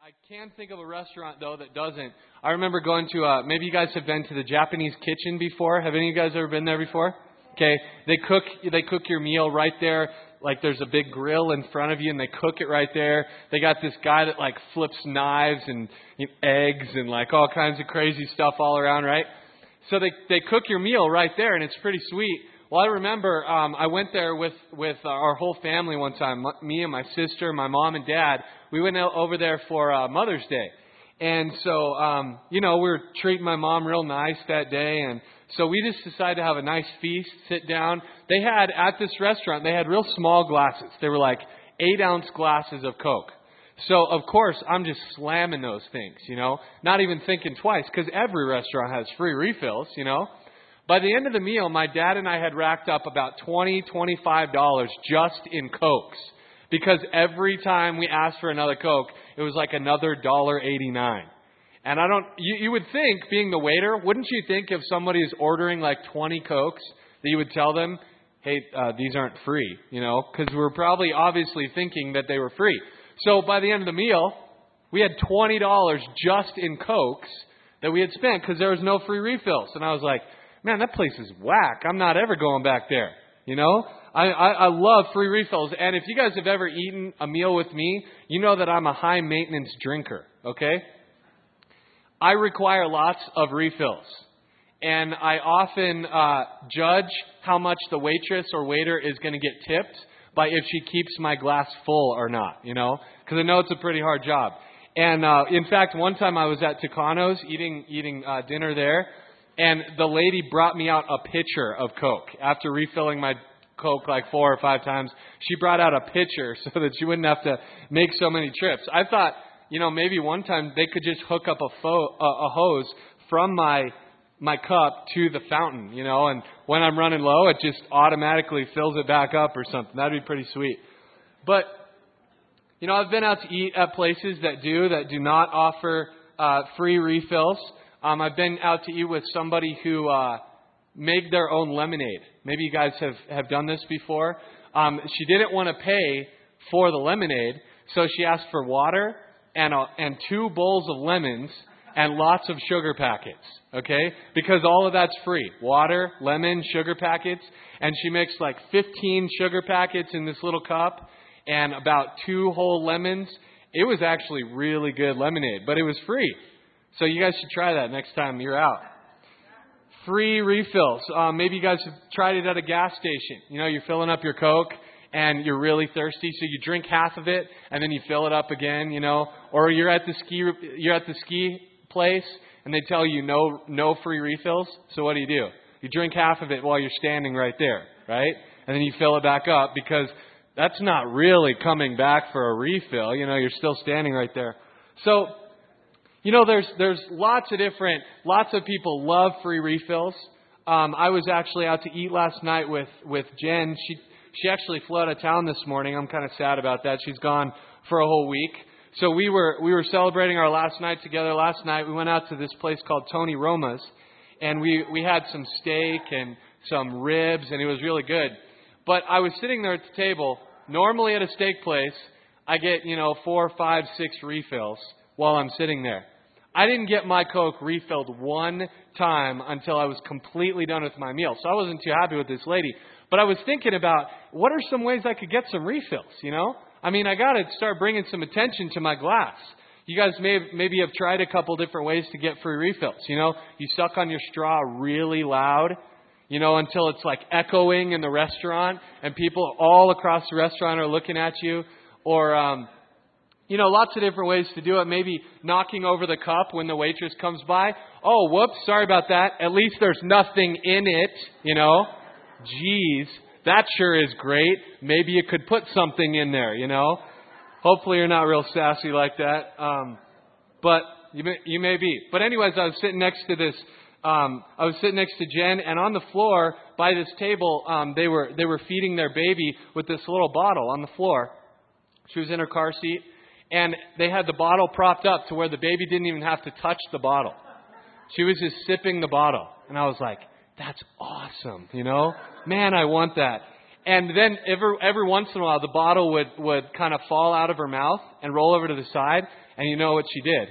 I can think of a restaurant, though, that doesn't. I remember going to, maybe you guys have been to the Japanese Kitchen before. Have any of you guys ever been there before? Okay, they cook your meal right there. Like there's a big grill in front of you and they cook it right there. They got this guy that like flips knives and eggs and like all kinds of crazy stuff all around, right? So they cook your meal right there and it's pretty sweet. Well, I remember I went there with our whole family one time. Me and my sister, my mom and dad. We went over there for Mother's Day. And so, we were treating my mom real nice that day. And so we just decided to have a nice feast, sit down. They had, at this restaurant, they had real small glasses. They were like 8-ounce glasses of Coke. So, of course, I'm just slamming those things, not even thinking twice, because every restaurant has free refills, By the end of the meal, my dad and I had racked up about $20, $25 just in Cokes. Because every time we asked for another Coke, it was like another $1.89. And you would think, being the waiter, wouldn't you think if somebody is ordering like 20 Cokes, that you would tell them, hey, these aren't free, because we're probably obviously thinking that they were free. So by the end of the meal, we had $20 just in Cokes that we had spent because there was no free refills. And I was like, man, that place is whack. I'm not ever going back there, I love free refills. And if you guys have ever eaten a meal with me, you know that I'm a high maintenance drinker, okay? I require lots of refills. And I often judge how much the waitress or waiter is going to get tipped by if she keeps my glass full or not, because I know it's a pretty hard job. And in fact, one time I was at Tucano's eating dinner there, and the lady brought me out a pitcher of Coke after refilling my Coke like 4 or 5 times. She brought out a pitcher so that she wouldn't have to make so many trips. I thought, maybe one time they could just hook up a hose from my cup to the fountain, and when I'm running low, it just automatically fills it back up or something. That'd be pretty sweet. But, I've been out to eat at places that do not offer free refills. I've been out to eat with somebody who made their own lemonade. Maybe you guys have done this before. She didn't want to pay for the lemonade, so she asked for water and 2 bowls of lemons and lots of sugar packets, okay? Because all of that's free. Water, lemon, sugar packets. And she mixed like 15 sugar packets in this little cup and about 2 whole lemons. It was actually really good lemonade, but it was free. So you guys should try that next time you're out. Free refills. Maybe you guys have tried it at a gas station. You're filling up your Coke and you're really thirsty, so you drink half of it and then you fill it up again, Or you're at the ski place and they tell you no free refills. So what do? You drink half of it while you're standing right there, right? And then you fill it back up because that's not really coming back for a refill. You're still standing right there. So, there's lots of people love free refills. I was actually out to eat last night with Jen. She actually flew out of town this morning. I'm kind of sad about that. She's gone for a whole week. So we were celebrating our last night together. Last night we went out to this place called Tony Roma's, and we had some steak and some ribs, and it was really good. But I was sitting there at the table. Normally at a steak place, I get 4, 5, 6 refills while I'm sitting there. I didn't get my Coke refilled one time until I was completely done with my meal. So I wasn't too happy with this lady. But I was thinking about what are some ways I could get some refills, I got to start bringing some attention to my glass. You guys maybe have tried a couple different ways to get free refills. You suck on your straw really loud, until it's like echoing in the restaurant and people all across the restaurant are looking at you. Or, lots of different ways to do it. Maybe knocking over the cup when the waitress comes by. Oh, whoops, sorry about that. At least there's nothing in it, Geez, that sure is great. Maybe you could put something in there, Hopefully you're not real sassy like that. But you may be. But anyways, I was sitting next to Jen, and on the floor by this table, they were feeding their baby with this little bottle on the floor. She was in her car seat, and they had the bottle propped up to where the baby didn't even have to touch the bottle. She was just sipping the bottle. And I was like, that's awesome, Man, I want that. And then every once in a while, the bottle would kind of fall out of her mouth and roll over to the side. And you know what she did?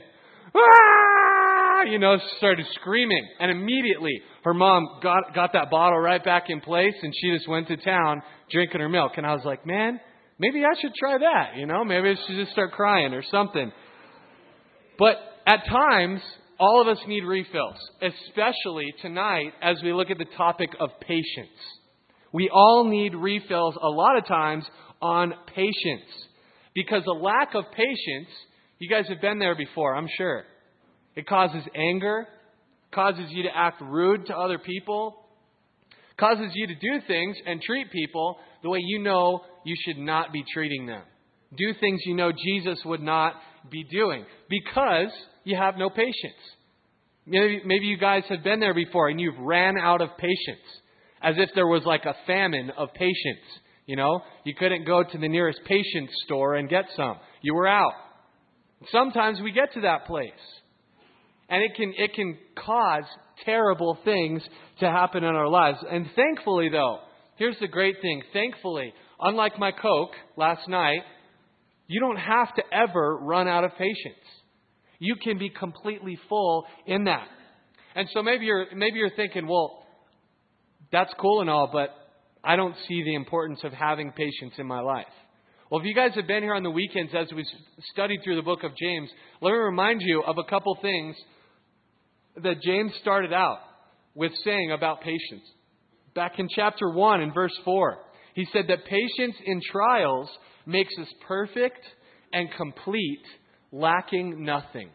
Ah! She started screaming. And immediately, her mom got that bottle right back in place. And she just went to town drinking her milk. And I was like, man, maybe I should try that. Maybe I should just start crying or something. But at times, all of us need refills. Especially tonight as we look at the topic of patience. We all need refills a lot of times on patience. Because a lack of patience, you guys have been there before, I'm sure. It causes anger, causes you to act rude to other people, causes you to do things and treat people the way you know you should not be treating them. Do things you know Jesus would not be doing because you have no patience. Maybe you guys have been there before and you've ran out of patience. As if there was like a famine of patience. You couldn't go to the nearest patience store and get some. You were out. Sometimes we get to that place. And it can cause terrible things to happen in our lives. And thankfully, though, here's the great thing. Thankfully, unlike my Coke last night, you don't have to ever run out of patience. You can be completely full in that. And so maybe you're thinking, well, that's cool and all, but I don't see the importance of having patience in my life. Well, if you guys have been here on the weekends as we studied through the book of James, let me remind you of a couple things that James started out with saying about patience. Back in chapter 1 and verse 4, he said that patience in trials makes us perfect and complete, lacking nothing.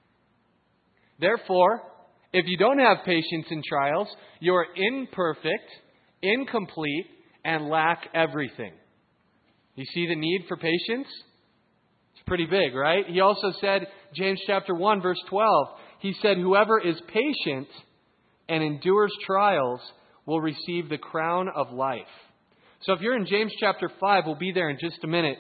Therefore, if you don't have patience in trials, you are imperfect, incomplete, and lack everything. You see the need for patience? It's pretty big, right? He also said, James chapter 1, verse 12, he said, whoever is patient and endures trials will receive the crown of life. So if you're in James chapter 5, we'll be there in just a minute.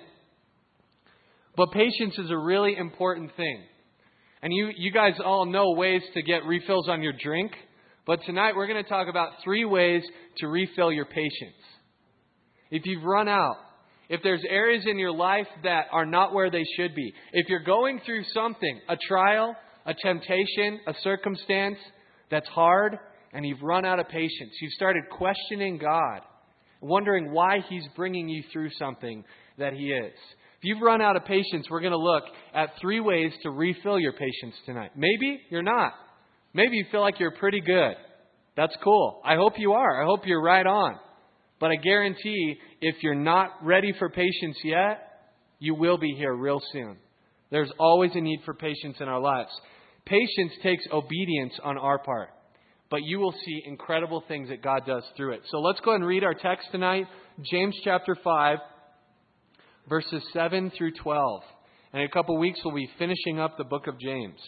But patience is a really important thing. And you guys all know ways to get refills on your drink. But tonight we're going to talk about 3 ways to refill your patience. If you've run out, if there's areas in your life that are not where they should be, if you're going through something, a trial, a temptation, a circumstance that's hard, and you've run out of patience, you've started questioning God, wondering why He's bringing you through something that He is. If you've run out of patience, we're going to look at 3 ways to refill your patience tonight. Maybe you're not. Maybe you feel like you're pretty good. That's cool. I hope you are. I hope you're right on. But I guarantee if you're not ready for patience yet, you will be here real soon. There's always a need for patience in our lives. Patience takes obedience on our part. But you will see incredible things that God does through it. So let's go ahead and read our text tonight. James chapter 5. Verses 7 through 12. And in a couple weeks, we'll be finishing up the book of James.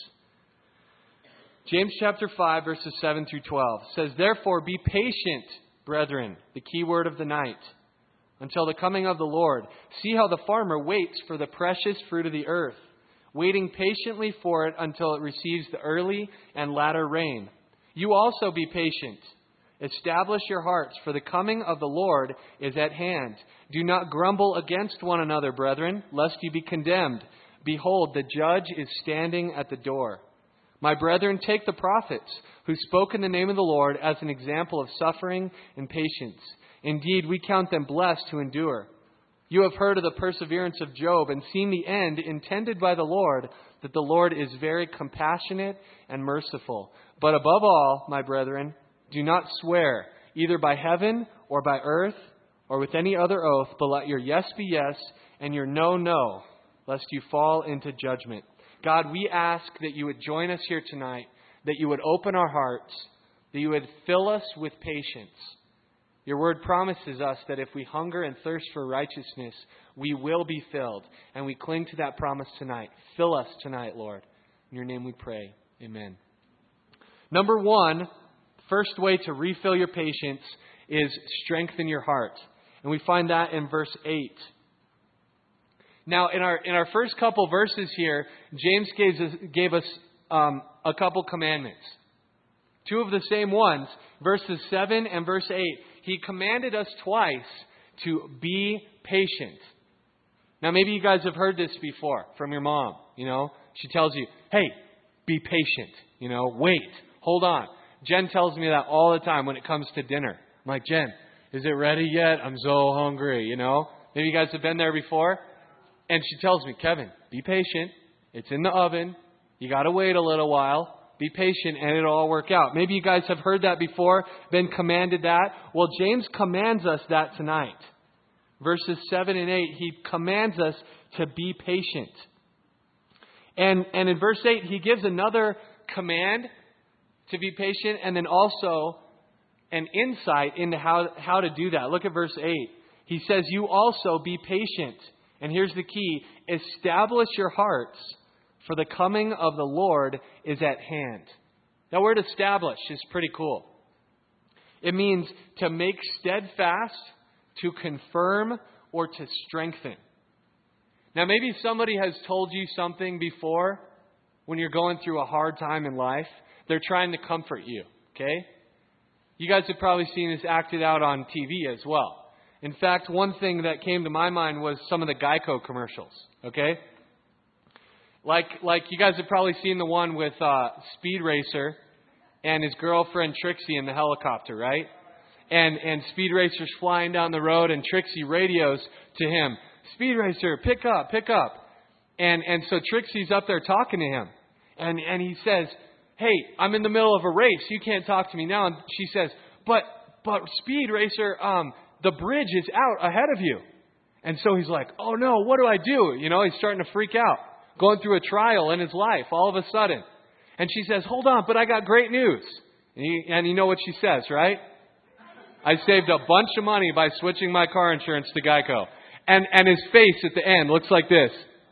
James chapter 5, verses 7 through 12 says, therefore, be patient, brethren, the key word of the night, until the coming of the Lord. See how the farmer waits for the precious fruit of the earth, waiting patiently for it until it receives the early and latter rain. You also be patient. Establish your hearts, for the coming of the Lord is at hand. Do not grumble against one another, brethren, lest you be condemned. Behold, the judge is standing at the door. My brethren, take the prophets who spoke in the name of the Lord as an example of suffering and patience. Indeed, we count them blessed who endure. You have heard of the perseverance of Job and seen the end intended by the Lord, that the Lord is very compassionate and merciful. But above all, my brethren, do not swear, either by heaven or by earth or with any other oath, but let your yes be yes and your no, no, lest you fall into judgment. God, we ask that you would join us here tonight, that you would open our hearts, that you would fill us with patience. Your word promises us that if we hunger and thirst for righteousness, we will be filled. And we cling to that promise tonight. Fill us tonight, Lord. In your name we pray. Amen. Number 1, first way to refill your patience is strengthen your heart. And we find that in verse 8. Now, in our first couple verses here, James gave us a couple commandments. 2 of the same ones, verses 7 and verse 8. He commanded us twice to be patient. Now, maybe you guys have heard this before from your mom. She tells you, hey, be patient. Wait, hold on. Jen tells me that all the time when it comes to dinner. I'm like, Jen, is it ready yet? I'm so hungry, Maybe you guys have been there before. And she tells me, Kevin, be patient. It's in the oven. You got to wait a little while. Be patient and it'll all work out. Maybe you guys have heard that before, been commanded that. Well, James commands us that tonight. Verses 7 and 8, he commands us to be patient. And in verse 8, he gives another command to be patient and then also an insight into how to do that. Look at verse 8. He says, you also be patient. And here's the key. Establish your hearts, for the coming of the Lord is at hand. That word establish is pretty cool. It means to make steadfast, to confirm, or to strengthen. Now, maybe somebody has told you something before when you're going through a hard time in life. They're trying to comfort you, okay? You guys have probably seen this acted out on TV as well. In fact, one thing that came to my mind was some of the Geico commercials, okay? Like you guys have probably seen the one with Speed Racer and his girlfriend Trixie in the helicopter, right? And Speed Racer's flying down the road and Trixie radios to him, Speed Racer, pick up. And so Trixie's up there talking to him. And he says, hey, I'm in the middle of a race. You can't talk to me now. And she says, but Speed Racer, the bridge is out ahead of you. And so he's like, oh no, what do I do? He's starting to freak out, going through a trial in his life all of a sudden. And she says, hold on, but I got great news. And you know what she says, right? I saved a bunch of money by switching my car insurance to Geico. And his face at the end looks like this.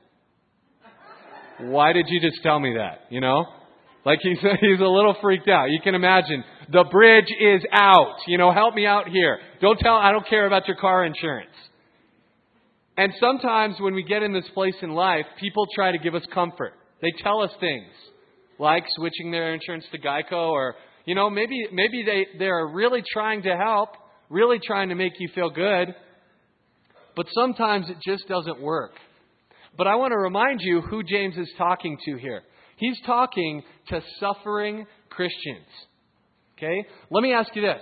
Why did you just tell me that? Like he's a little freaked out. You can imagine. The bridge is out. Help me out here. I don't care about your car insurance. And sometimes when we get in this place in life, people try to give us comfort. They tell us things like switching their insurance to Geico or, maybe they're really trying to help, really trying to make you feel good. But sometimes it just doesn't work. But I want to remind you who James is talking to here. He's talking to suffering Christians. Okay? Let me ask you this.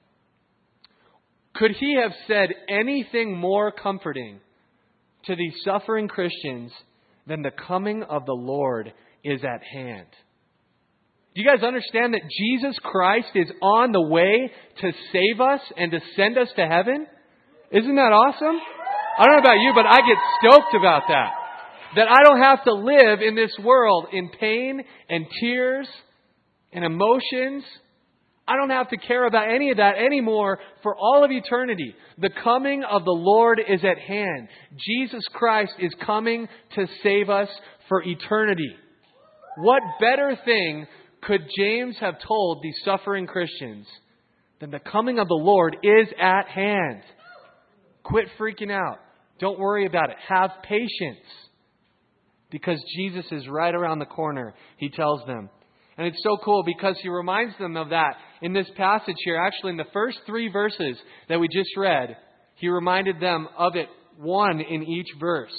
Could he have said anything more comforting to these suffering Christians than the coming of the Lord is at hand? Do you guys understand that Jesus Christ is on the way to save us and to send us to heaven? Isn't that awesome? I don't know about you, but I get stoked about that. That I don't have to live in this world in pain and tears and emotions. I don't have to care about any of that anymore for all of eternity. The coming of the Lord is at hand. Jesus Christ is coming to save us for eternity. What better thing could James have told these suffering Christians than the coming of the Lord is at hand? Quit freaking out. Don't worry about it. Have patience. Because Jesus is right around the corner, he tells them. And it's so cool because he reminds them of that in this passage here. Actually, in the first 3 verses that we just read, he reminded them of it, one in each verse.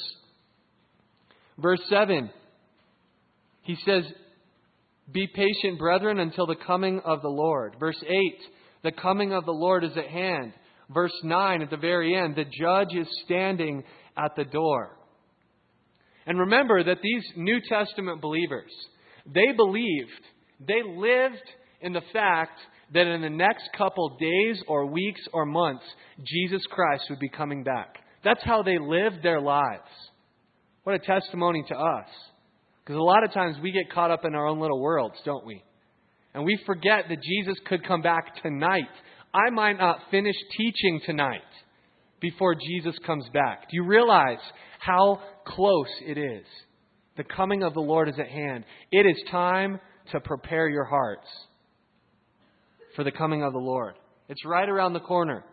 Verse 7, he says, be patient, brethren, until the coming of the Lord. Verse 8, the coming of the Lord is at hand. Verse 9, at the very end, the judge is standing at the door. And remember that these New Testament believers, they lived in the fact that in the next couple days or weeks or months, Jesus Christ would be coming back. That's how they lived their lives. What a testimony to us. Because a lot of times we get caught up in our own little worlds, don't we? And we forget that Jesus could come back tonight. I might not finish teaching tonight before Jesus comes back. Do you realize how close it is? The coming of the Lord is at hand. It is time to prepare your hearts for the coming of the Lord. It's right around the corner.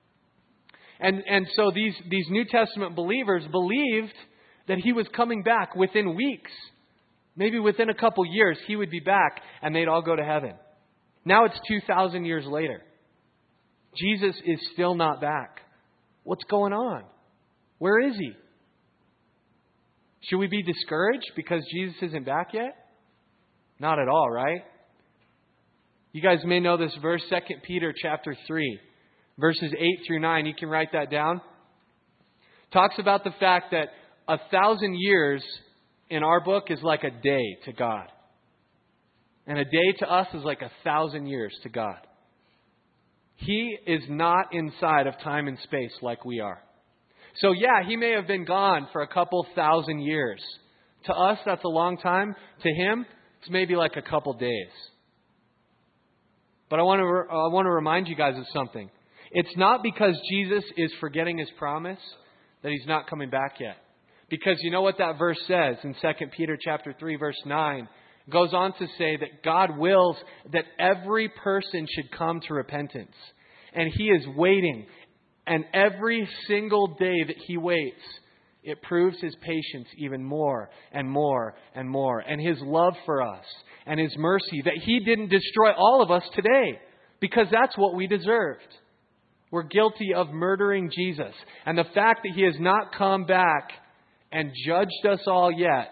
And so these New Testament believers believed that he was coming back within weeks. Maybe within a couple years he would be back and they'd all go to heaven. Now it's 2,000 years later. Jesus is still not back. What's going on? Where is He? Should we be discouraged because Jesus isn't back yet? Not at all, right? You guys may know this verse, 2 Peter chapter 3, verses 8 through 9. You can write that down. Talks about the fact that 1,000 years in our book is like a day to God. And a day to us is like 1,000 years to God. He is not inside of time and space like we are. So yeah, He may have been gone for a couple thousand years. To us, that's a long time. To Him, it's maybe like a couple days. But I want to remind you guys of something. It's not because Jesus is forgetting His promise that He's not coming back yet. Because you know what that verse says in 2 Peter chapter 3, verse 9? It goes on to say that God wills that every person should come to repentance. And He is waiting. And every single day that He waits, it proves His patience even more and more and more. And His love for us and His mercy that He didn't destroy all of us today. Because that's what we deserved. We're guilty of murdering Jesus. And the fact that He has not come back and judged us all yet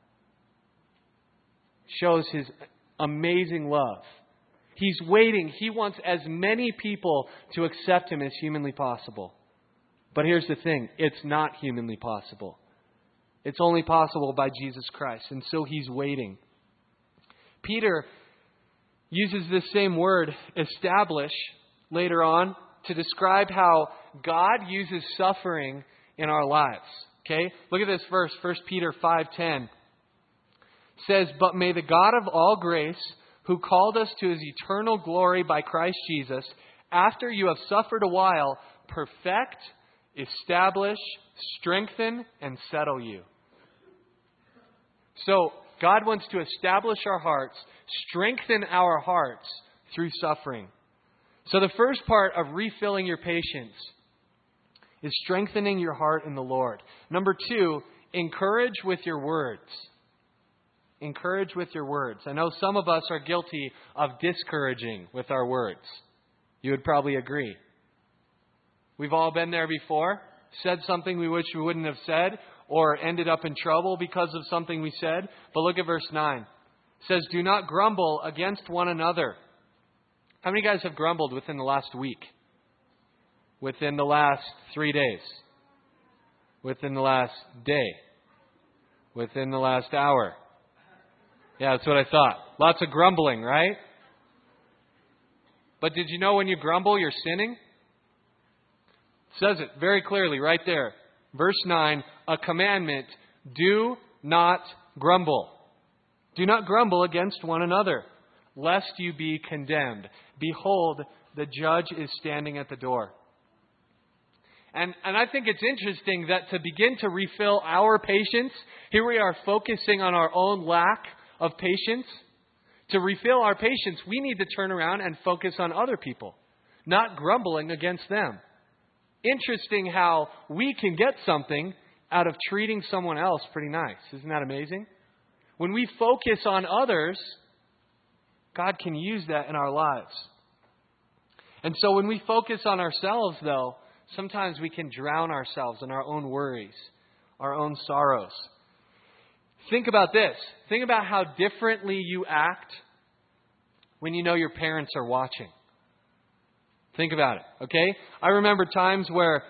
shows His amazing love. He's waiting. He wants as many people to accept Him as humanly possible. But here's the thing. It's not humanly possible. It's only possible by Jesus Christ. And so He's waiting. Peter uses this same word, establish, later on to describe how God uses suffering in our lives. Okay? Look at this verse, 1 Peter 5:10. Says, "But may the God of all grace, who called us to His eternal glory by Christ Jesus, after you have suffered a while, perfect, establish, strengthen, and settle you." So, God wants to establish our hearts, strengthen our hearts through suffering. So the first part of refilling your patience is strengthening your heart in the Lord. Number 2, encourage with your words. Encourage with your words. I know some of us are guilty of discouraging with our words. You would probably agree. We've all been there before. Said something we wish we wouldn't have said, or ended up in trouble because of something we said. But look at verse 9. It says, "Do not grumble against one another." How many guys have grumbled within the last week? Within the last 3 days? Within the last day? Within the last hour? Yeah, that's what I thought. Lots of grumbling, right? But did you know when you grumble, you're sinning? It says it very clearly right there. Verse 9, a commandment, do not grumble. Do not grumble against one another, lest you be condemned. Behold, the judge is standing at the door. And I think it's interesting that to begin to refill our patience, here we are focusing on our own lack of patience. To refill our patience, we need to turn around and focus on other people, not grumbling against them. Interesting how we can get something out of treating someone else pretty nice. Isn't that amazing? When we focus on others, God can use that in our lives. And so when we focus on ourselves, though, sometimes we can drown ourselves in our own worries, our own sorrows. Think about this. Think about how differently you act when you know your parents are watching. Think about it, okay? I remember times where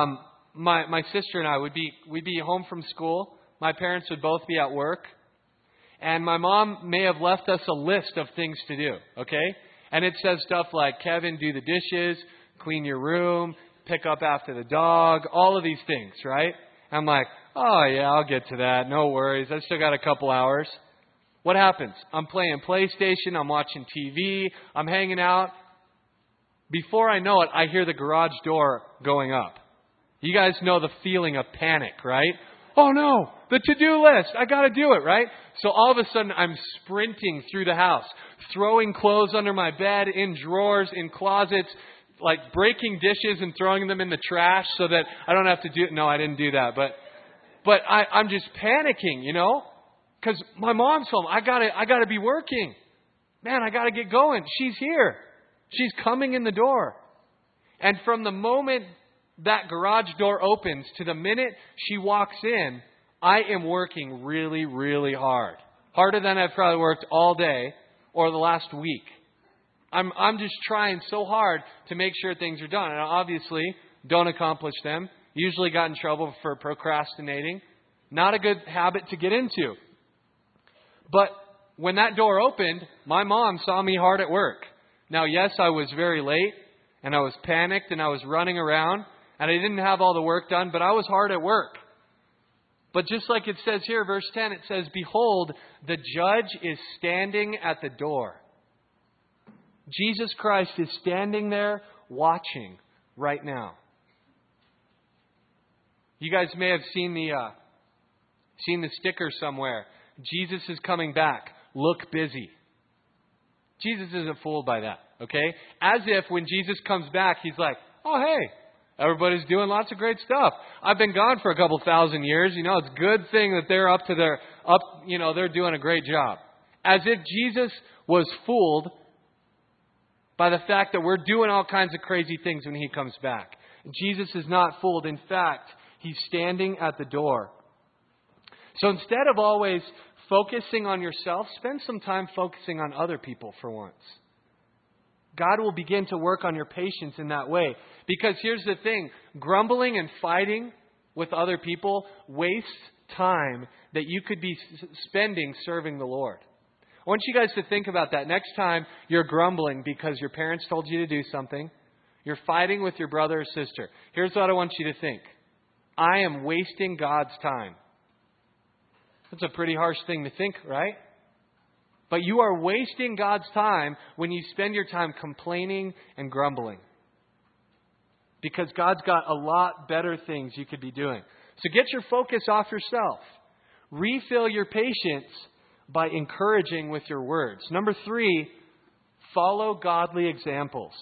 my sister and I we'd be home from school. My parents would both be at work. And my mom may have left us a list of things to do, okay? And it says stuff like, Kevin, do the dishes, clean your room, pick up after the dog, all of these things, right? I'm like, oh yeah, I'll get to that. No worries. I still got a couple hours. What happens? I'm playing PlayStation. I'm watching TV. I'm hanging out. Before I know it, I hear the garage door going up. You guys know the feeling of panic, right? Oh no, the to-do list. I got to do it, right? So all of a sudden, I'm sprinting through the house, throwing clothes under my bed, in drawers, in closets, like breaking dishes and throwing them in the trash so that I don't have to do it. No, I didn't do that. But I'm just panicking, you know, because my mom's home. I gotta be working. Man, I got to get going. She's here. She's coming in the door. And from the moment that garage door opens to the minute she walks in, I am working really, really hard. Harder than I've probably worked all day or the last week. I'm just trying so hard to make sure things are done. And I obviously don't accomplish them. Usually got in trouble for procrastinating. Not a good habit to get into. But when that door opened, my mom saw me hard at work. Now, yes, I was very late, and I was panicked, and I was running around, and I didn't have all the work done, but I was hard at work. But just like it says here, verse 10, it says, "Behold, the judge is standing at the door." Jesus Christ is standing there watching right now. You guys may have seen the sticker somewhere. Jesus is coming back. Look busy. Jesus isn't fooled by that, okay? As if when Jesus comes back, he's like, oh, hey, everybody's doing lots of great stuff. I've been gone for a couple thousand years. You know, it's a good thing that they're they're doing a great job. As if Jesus was fooled by the fact that we're doing all kinds of crazy things when he comes back. Jesus is not fooled. In fact, he's standing at the door. So instead of always focusing on yourself, spend some time focusing on other people for once. God will begin to work on your patience in that way. Because here's the thing, grumbling and fighting with other people wastes time that you could be spending serving the Lord. I want you guys to think about that. Next time you're grumbling because your parents told you to do something, you're fighting with your brother or sister. Here's what I want you to think. I am wasting God's time. That's a pretty harsh thing to think, right? But you are wasting God's time when you spend your time complaining and grumbling. Because God's got a lot better things you could be doing. So get your focus off yourself. Refill your patience by encouraging with your words. Number 3, follow godly examples.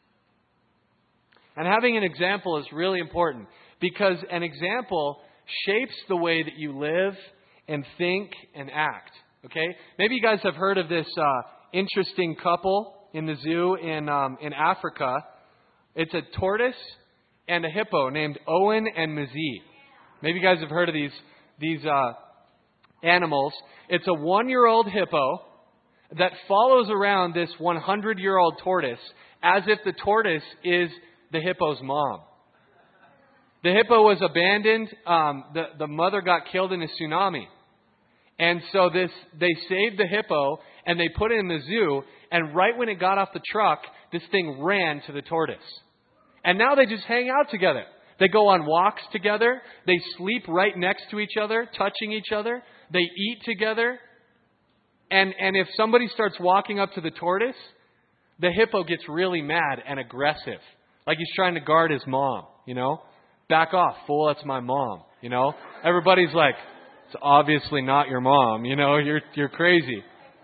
And having an example is really important because an example shapes the way that you live and think and act. Okay? Maybe you guys have heard of this interesting couple in the zoo in Africa. It's a tortoise and a hippo named Owen and Mazie. Maybe you guys have heard of these animals. It's a 1-year-old hippo that follows around this 100-year-old tortoise as if the tortoise is the hippo's mom. The hippo was abandoned. The mother got killed in a tsunami. And so they saved the hippo and they put it in the zoo. And right when it got off the truck, this thing ran to the tortoise. And now they just hang out together. They go on walks together. They sleep right next to each other, touching each other. They eat together. And if somebody starts walking up to the tortoise, the hippo gets really mad and aggressive. Like he's trying to guard his mom, you know. Back off, fool, that's my mom, you know. Everybody's like, it's obviously not your mom, you know, you're crazy.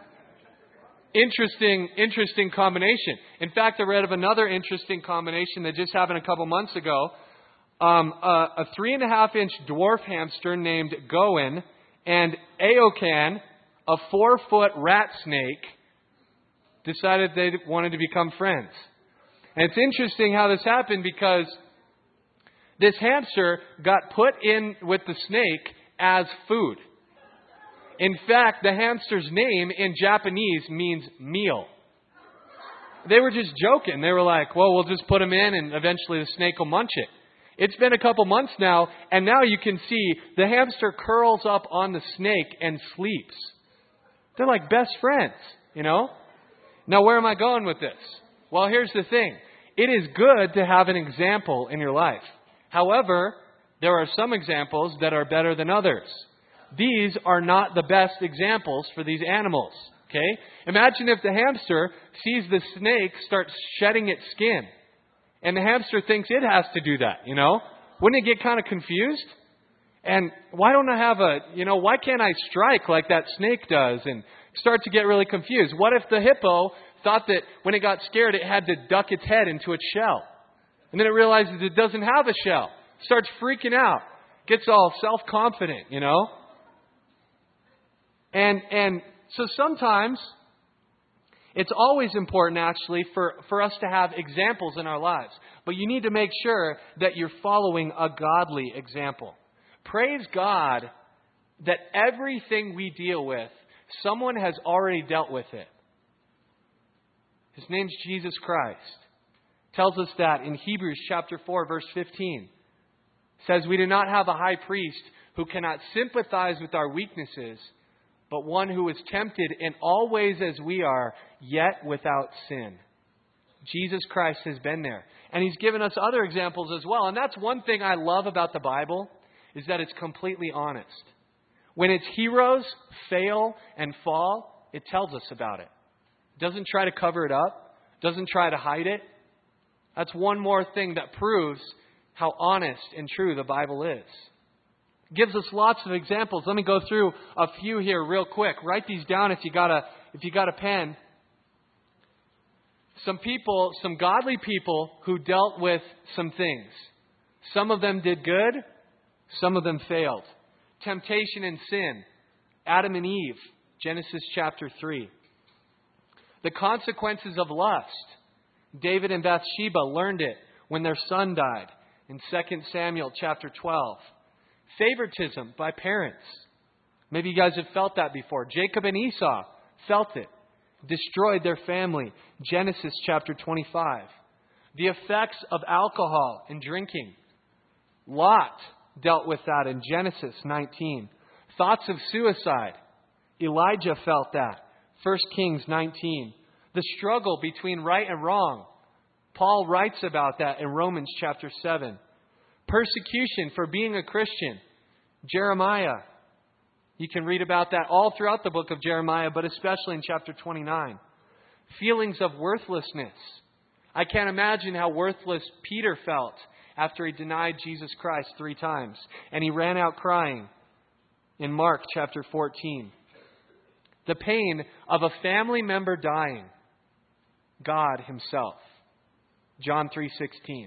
Interesting combination. In fact, I read of another interesting combination that just happened a couple months ago. A 3.5-inch dwarf hamster named Goen and Aokan, a 4-foot rat snake, decided they wanted to become friends. And it's interesting how this happened because this hamster got put in with the snake as food. In fact, the hamster's name in Japanese means meal. They were just joking. They were like, well, we'll just put him in and eventually the snake will munch it. It's been a couple months now, and now you can see the hamster curls up on the snake and sleeps. They're like best friends, you know? Now, where am I going with this? Well, here's the thing. It is good to have an example in your life. However, there are some examples that are better than others. These are not the best examples for these animals. Okay? Imagine if the hamster sees the snake start shedding its skin. And the hamster thinks it has to do that, you know? Wouldn't it get kind of confused? And why don't I have why can't I strike like that snake does? And start to get really confused. What if the hippo thought that when it got scared, it had to duck its head into its shell? And then it realizes it doesn't have a shell. Starts freaking out. Gets all self-confident, you know? And so sometimes It's always important, actually, for us to have examples in our lives. But you need to make sure that you're following a godly example. Praise God that everything we deal with, someone has already dealt with it. His name's Jesus Christ. Tells us that in Hebrews chapter 4, verse 15. It says, we do not have a high priest who cannot sympathize with our weaknesses, but one who is tempted in all ways as we are, yet without sin. Jesus Christ has been there. And He's given us other examples as well. And that's one thing I love about the Bible, is that it's completely honest. When its heroes fail and fall, it tells us about it. It doesn't try to cover it up. It doesn't try to hide it. That's one more thing that proves how honest and true the Bible is. It gives us lots of examples. Let me go through a few here real quick. Write these down if you got a pen. Some godly people who dealt with some things. Some of them did good. Some of them failed. Temptation and sin. Adam and Eve. Genesis chapter 3. The consequences of lust. David and Bathsheba learned it when their son died in 2 Samuel chapter 12. Favoritism by parents. Maybe you guys have felt that before. Jacob and Esau felt it. Destroyed their family. Genesis chapter 25. The effects of alcohol and drinking. Lot dealt with that in Genesis 19. Thoughts of suicide. Elijah felt that. 1 Kings 19. The struggle between right and wrong. Paul writes about that in Romans chapter 7. Persecution for being a Christian. Jeremiah. You can read about that all throughout the book of Jeremiah, but especially in chapter 29. Feelings of worthlessness. I can't imagine how worthless Peter felt after he denied Jesus Christ 3 times. And he ran out crying in Mark chapter 14. The pain of a family member dying. God Himself. John 3:16.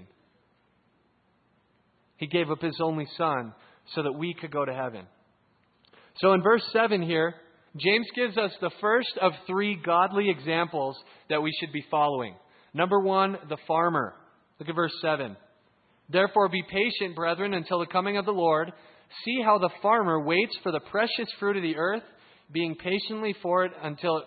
He gave up His only Son so that we could go to heaven. So in verse 7 here, James gives us the first of 3 godly examples that we should be following. Number 1, the farmer. Look at verse 7. Therefore be patient, brethren, until the coming of the Lord. See how the farmer waits for the precious fruit of the earth, waiting patiently for it until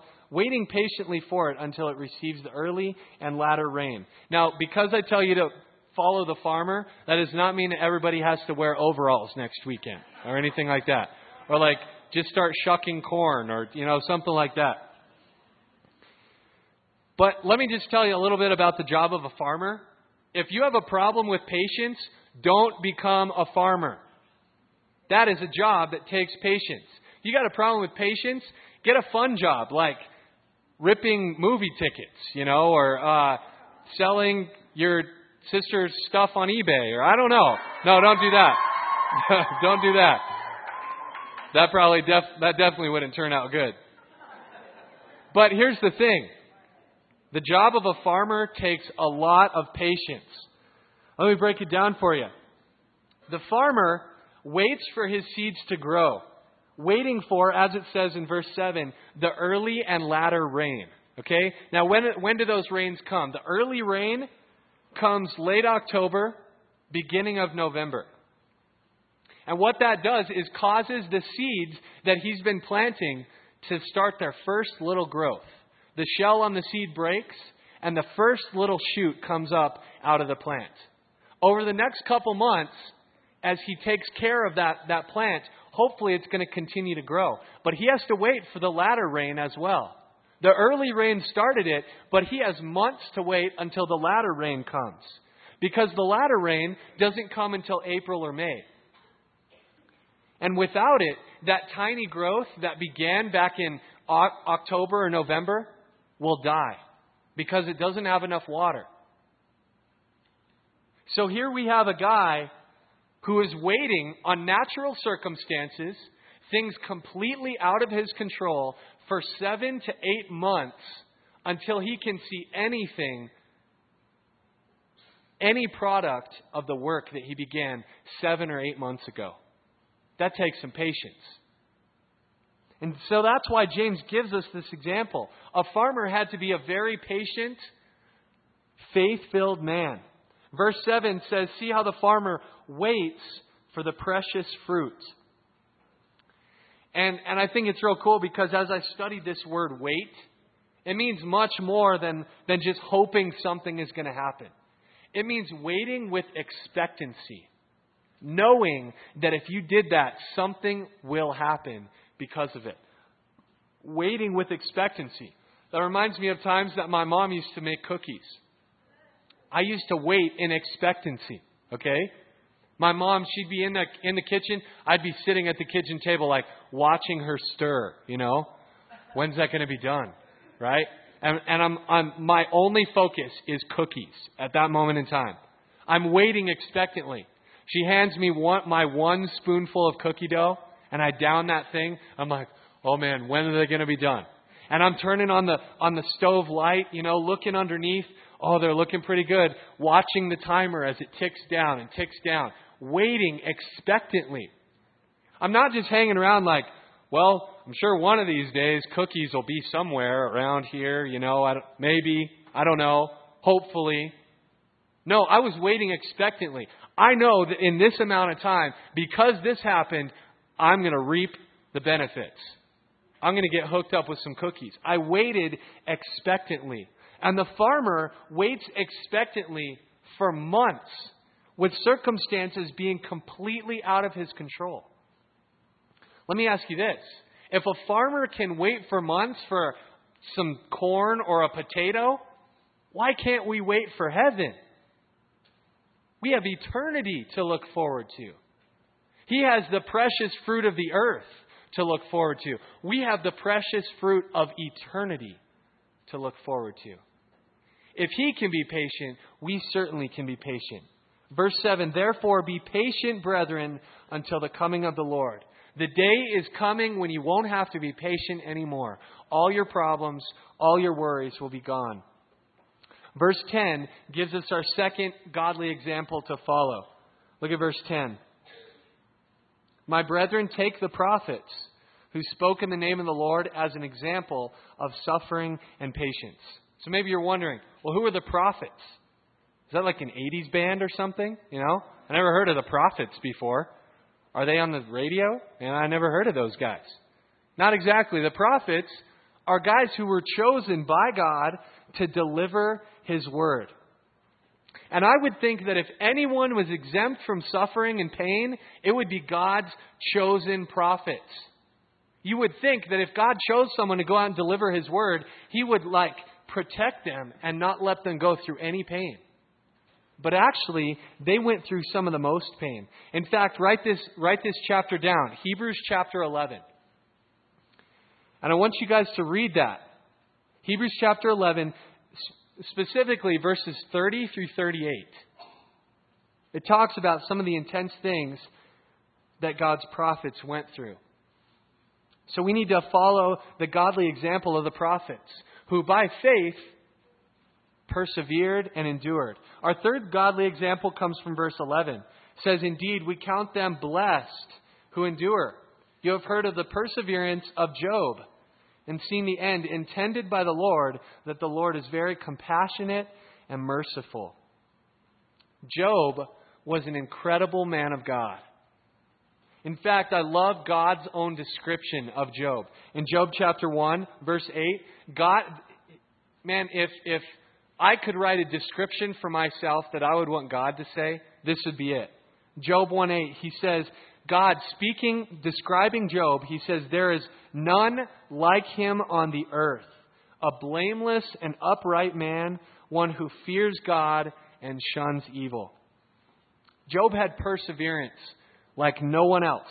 it receives the early and latter rain. Now, because I tell you to follow the farmer, that does not mean that everybody has to wear overalls next weekend or anything like that. Or just start shucking corn or, something like that. But let me just tell you a little bit about the job of a farmer. If you have a problem with patience, don't become a farmer. That is a job that takes patience. You got a problem with patience, get a fun job like ripping movie tickets, or selling your sister's stuff on eBay, or I don't know. No, don't do that. Don't do that. That definitely wouldn't turn out good. But here's the thing. The job of a farmer takes a lot of patience. Let me break it down for you. The farmer waits for his seeds to grow, waiting for, as it says in verse 7, the early and latter rain. Okay? Now, when do those rains come? The early rain comes late October, beginning of November. And what that does is causes the seeds that he's been planting to start their first little growth. The shell on the seed breaks, and the first little shoot comes up out of the plant. Over the next couple months, as he takes care of that plant, hopefully it's going to continue to grow. But he has to wait for the latter rain as well. The early rain started it, but he has months to wait until the latter rain comes. Because the latter rain doesn't come until April or May. And without it, that tiny growth that began back in October or November will die. Because it doesn't have enough water. So here we have a guy who is waiting on natural circumstances, things completely out of his control, for 7 to 8 months until he can see any product of the work that he began 7 or 8 months ago. That takes some patience. And so that's why James gives us this example. A farmer had to be a very patient, faith-filled man. Verse 7 says, see how the farmer waits for the precious fruit. And I think it's real cool because as I studied this word wait, it means much more than just hoping something is going to happen. It means waiting with expectancy. Knowing that if you did that, something will happen because of it. Waiting with expectancy. That reminds me of times that my mom used to make cookies. I used to wait in expectancy. Okay? My mom, she'd be in the kitchen. I'd be sitting at the kitchen table like watching her stir, you know. When's that going to be done? Right? And I'm my only focus is cookies at that moment in time. I'm waiting expectantly. She hands me my one spoonful of cookie dough, and I down that thing. I'm like, oh man, when are they going to be done? And I'm turning on the stove light, you know, looking underneath. Oh, they're looking pretty good. Watching the timer as it ticks down and ticks down. Waiting expectantly. I'm not just hanging around like, well, I'm sure one of these days cookies will be somewhere around here, you know, I don't know, hopefully. No, I was waiting expectantly. I know that in this amount of time, because this happened, I'm going to reap the benefits. I'm going to get hooked up with some cookies. I waited expectantly. And the farmer waits expectantly for months, with circumstances being completely out of his control. Let me ask you this. If a farmer can wait for months for some corn or a potato, why can't we wait for heaven? We have eternity to look forward to. He has the precious fruit of the earth to look forward to. We have the precious fruit of eternity to look forward to. If He can be patient, we certainly can be patient. Verse 7, therefore be patient, brethren, until the coming of the Lord. The day is coming when you won't have to be patient anymore. All your problems, all your worries will be gone. Verse 10 gives us our second godly example to follow. Look at verse 10. My brethren, take the prophets who spoke in the name of the Lord as an example of suffering and patience. So maybe you're wondering, well, who are the prophets? Is that like an 80s band or something? You know, I never heard of the prophets before. Are they on the radio? And I never heard of those guys. Not exactly. The prophets are guys who were chosen by God to deliver His word. And I would think that if anyone was exempt from suffering and pain, it would be God's chosen prophets. You would think that if God chose someone to go out and deliver His word, He would protect them and not let them go through any pain. But actually, they went through some of the most pain. In fact, write this chapter down, Hebrews chapter 11. And I want you guys to read that. Hebrews chapter 11, specifically verses 30 through 38. It talks about some of the intense things that God's prophets went through. So we need to follow the godly example of the prophets, who by faith persevered and endured. Our third godly example comes from verse 11. It says, indeed, we count them blessed who endure. You have heard of the perseverance of Job and seen the end intended by the Lord, that the Lord is very compassionate and merciful. Job was an incredible man of God. In fact, I love God's own description of Job. In Job chapter 1, verse 8, God, man, if I could write a description for myself that I would want God to say, this would be it. Job 1:8, he says, God describing Job, he says, there is none like him on the earth, a blameless and upright man, one who fears God and shuns evil. Job had perseverance like no one else.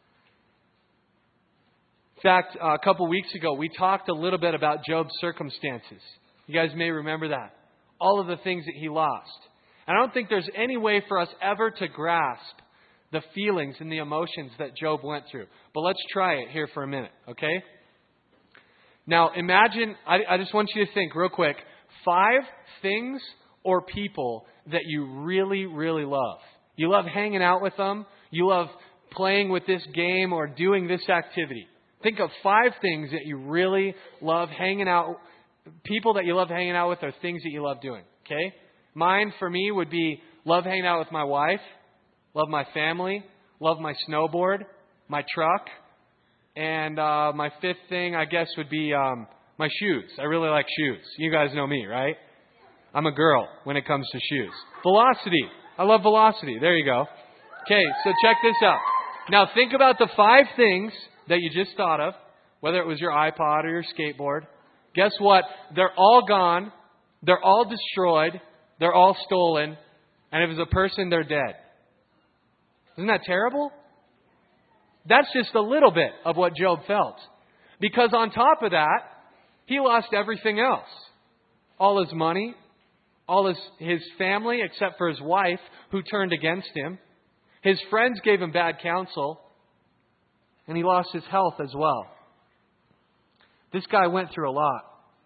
In fact, a couple weeks ago, we talked a little bit about Job's circumstances. You guys may remember that. All of the things that he lost. And I don't think there's any way for us ever to grasp the feelings and the emotions that Job went through. But let's try it here for a minute, okay? Now, imagine, I just want you to think real quick, 5 things or people that you really, really love. You love hanging out with them. You love playing with this game or doing this activity. Think of 5 things that you really love hanging out. People that you love hanging out with are things that you love doing. Okay? Mine, for me, would be love hanging out with my wife, love my family, love my snowboard, my truck, and my 5th thing, I guess, would be my shoes. I really like shoes. You guys know me, right? I'm a girl when it comes to shoes. Velocity. I love velocity. There you go. Okay, so check this out. Now think about the 5 things that you just thought of, whether it was your iPod or your skateboard. Guess what? They're all gone. They're all destroyed. They're all stolen. And if it's a person, they're dead. Isn't that terrible? That's just a little bit of what Job felt. Because on top of that, he lost everything else. All his money, all his family, except for his wife, who turned against him. His friends gave him bad counsel. And he lost his health as well. This guy went through a lot.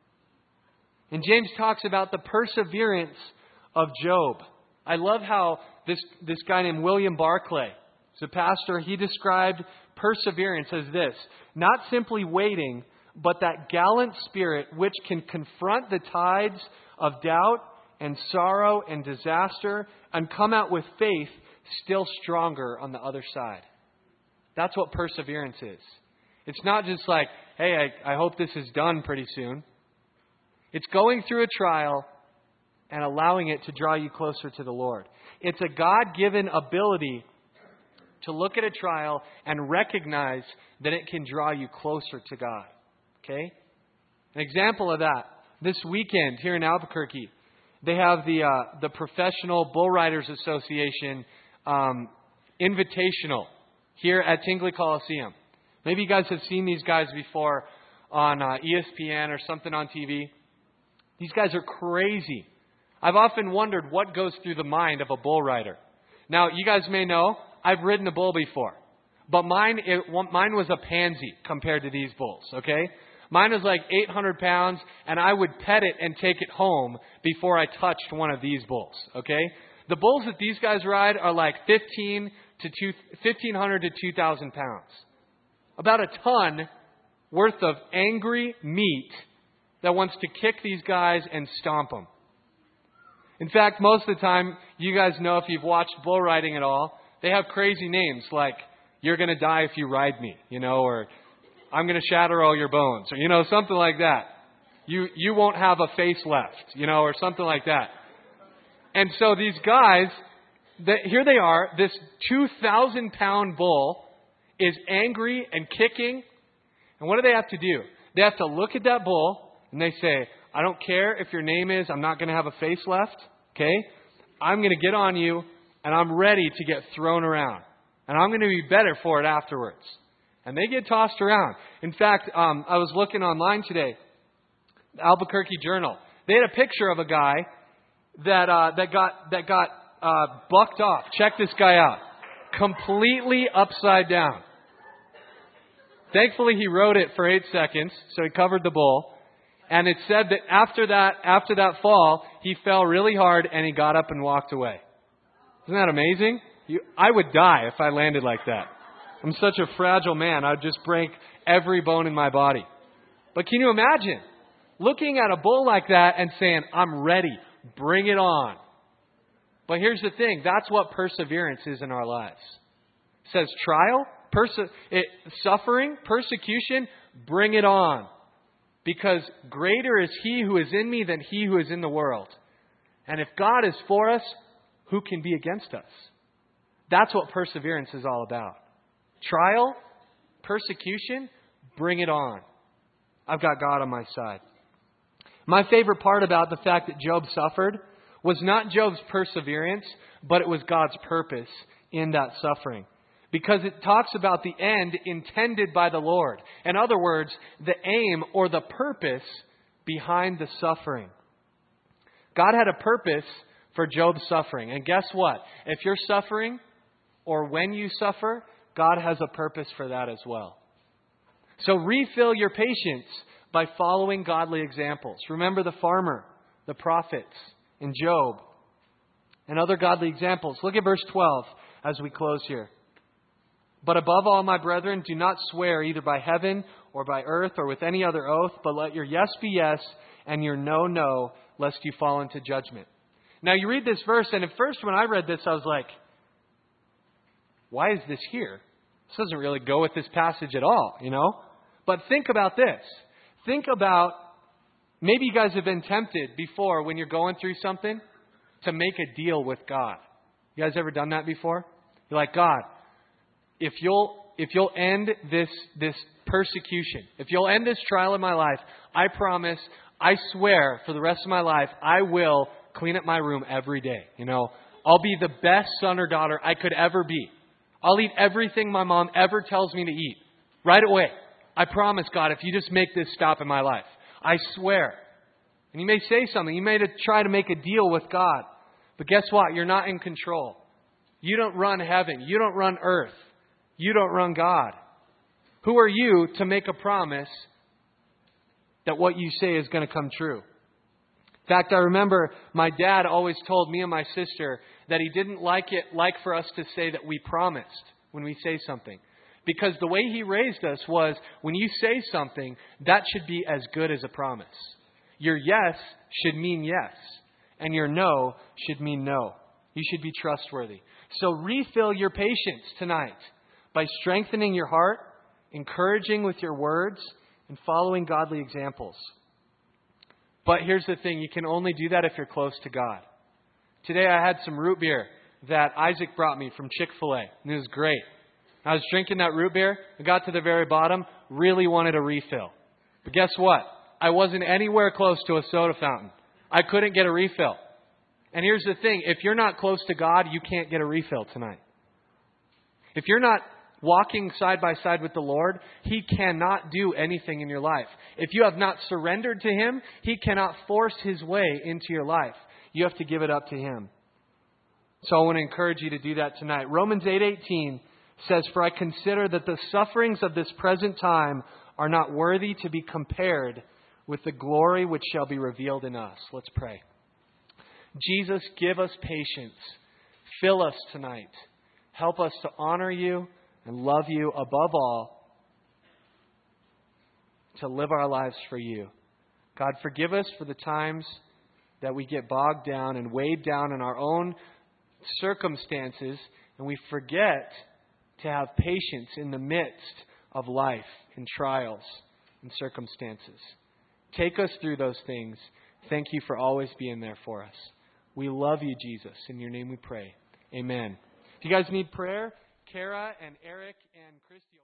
And James talks about the perseverance of Job. I love how this guy named William Barclay, he's a pastor, he described perseverance as this: not simply waiting, but that gallant spirit which can confront the tides of doubt and sorrow and disaster and come out with faith still stronger on the other side. That's what perseverance is. It's not just like, hey, I hope this is done pretty soon. It's going through a trial and allowing it to draw you closer to the Lord. It's a God-given ability to look at a trial and recognize that it can draw you closer to God. Okay? An example of that, this weekend here in Albuquerque, they have the Professional Bull Riders Association Invitational here at Tingley Coliseum. Maybe you guys have seen these guys before on ESPN or something on TV. These guys are crazy. I've often wondered what goes through the mind of a bull rider. Now, you guys may know, I've ridden a bull before. But mine was a pansy compared to these bulls, okay? Mine was like 800 pounds, and I would pet it and take it home before I touched one of these bulls, okay? The bulls that these guys ride are like 1,500 to 2,000 pounds. About a ton worth of angry meat that wants to kick these guys and stomp them. In fact, most of the time, you guys know if you've watched bull riding at all, they have crazy names like, you're going to die if you ride me, or I'm going to shatter all your bones, or, something like that. You won't have a face left, or something like that. And so these guys, here they are, this 2,000-pound bull is angry and kicking. And what do they have to do? They have to look at that bull and they say, I don't care if your name is, I'm not going to have a face left. Okay? I'm going to get on you and I'm ready to get thrown around. And I'm going to be better for it afterwards. And they get tossed around. In fact, I was looking online today, the Albuquerque Journal. They had a picture of a guy that got bucked off. Check this guy out. Completely upside down. Thankfully, he rode it for 8 seconds, so he covered the bull. And it said that after that fall, he fell really hard and he got up and walked away. Isn't that amazing? I would die if I landed like that. I'm such a fragile man. I'd just break every bone in my body. But can you imagine looking at a bull like that and saying, I'm ready, bring it on. But here's the thing. That's what perseverance is in our lives. It says trial, suffering, persecution, bring it on. Because greater is He who is in me than he who is in the world. And if God is for us, who can be against us? That's what perseverance is all about. Trial, persecution, bring it on. I've got God on my side. My favorite part about the fact that Job suffered was not Job's perseverance, but it was God's purpose in that suffering. Because it talks about the end intended by the Lord. In other words, the aim or the purpose behind the suffering. God had a purpose for Job's suffering. And guess what? If you're suffering or when you suffer, God has a purpose for that as well. So refill your patience by following godly examples. Remember the farmer, the prophets, and Job, and other godly examples. Look at verse 12 as we close here. But above all, my brethren, do not swear either by heaven or by earth or with any other oath, but let your yes be yes and your no, no, lest you fall into judgment. Now you read this verse, and at first when I read this, I was like, why is this here? This doesn't really go with this passage at all, But think about this. Think about, maybe you guys have been tempted before when you're going through something to make a deal with God. You guys ever done that before? You're like, God, if you'll end this persecution, if you'll end this trial in my life, I promise, I swear for the rest of my life, I will clean up my room every day. I'll be the best son or daughter I could ever be. I'll eat everything my mom ever tells me to eat right away. I promise, God, if you just make this stop in my life, I swear. And you may say something. You may try to make a deal with God. But guess what? You're not in control. You don't run heaven. You don't run earth. You don't run God. Who are you to make a promise that what you say is going to come true? In fact, I remember my dad always told me and my sister that he didn't like for us to say that we promised when we say something. Because the way he raised us was, when you say something, that should be as good as a promise. Your yes should mean yes, and your no should mean no. You should be trustworthy. So refill your patience tonight by strengthening your heart, encouraging with your words, and following godly examples. But here's the thing, you can only do that if you're close to God. Today I had some root beer that Isaac brought me from Chick-fil-A, and it was great. I was drinking that root beer, I got to the very bottom, really wanted a refill. But guess what? I wasn't anywhere close to a soda fountain. I couldn't get a refill. And here's the thing, if you're not close to God, you can't get a refill tonight. If you're not walking side by side with the Lord, He cannot do anything in your life. If you have not surrendered to Him, He cannot force His way into your life. You have to give it up to Him. So I want to encourage you to do that tonight. Romans 8:18 says, "For I consider that the sufferings of this present time are not worthy to be compared with the glory which shall be revealed in us." Let's pray. Jesus, give us patience. Fill us tonight. Help us to honor You and love You above all, to live our lives for You. God, forgive us for the times that we get bogged down and weighed down in our own circumstances, and we forget to have patience in the midst of life and trials and circumstances. Take us through those things. Thank You for always being there for us. We love You, Jesus. In Your name we pray. Amen. If you guys need prayer, Kara and Eric and Christy.